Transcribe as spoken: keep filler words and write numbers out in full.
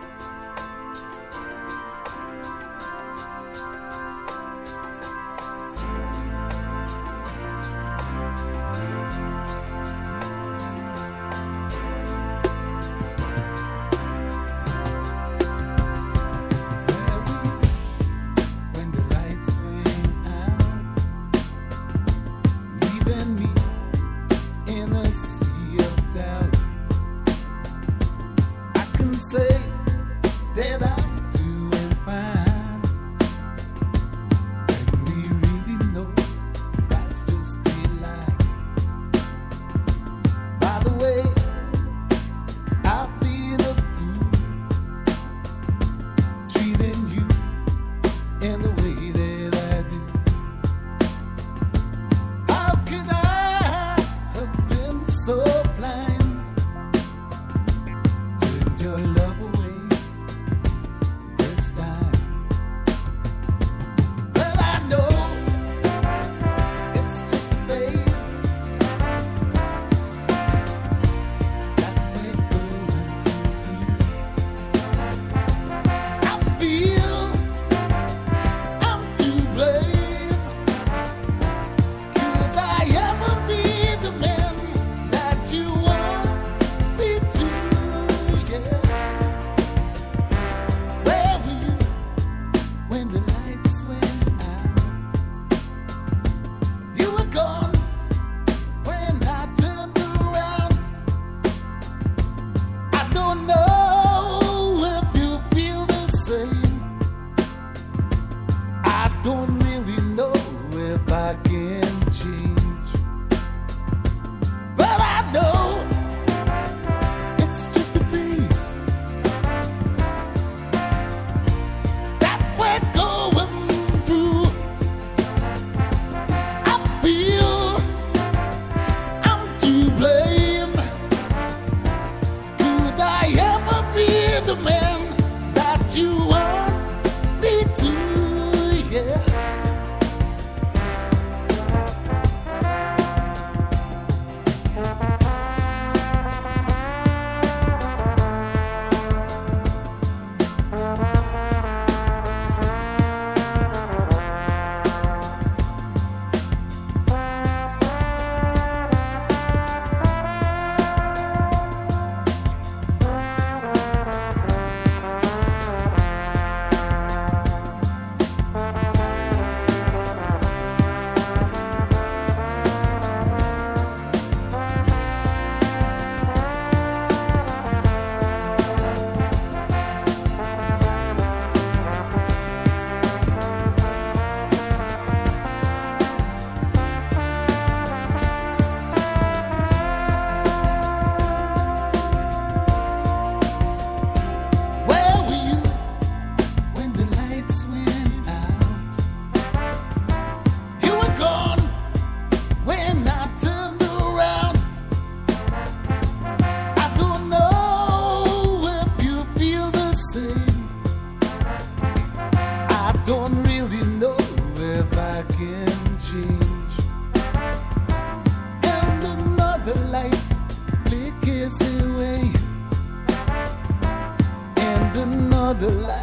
Say that I'm doing fine, and we really know that's just a lie. By the way, I've been a fool, treating you in the way that I do. How could I have been so blind? Turned your love away this time. Well, I know it's just a phase that we're going through. I feel I'm to blame. Could I ever be the man that you want me to? Yeah. Where were you when the lights went out? You were gone when I turned around. I don't know if you feel the same. I don't really know if I can change, but I know it's just a phase that we're going through. I feel I'm to blame. Could I ever be the man that you want me to? Yeah. Where were you when the lights went out? You were gone when I turned around. I don't know if you feel the same. I don't really know if I can change. And another light flickers away, and another light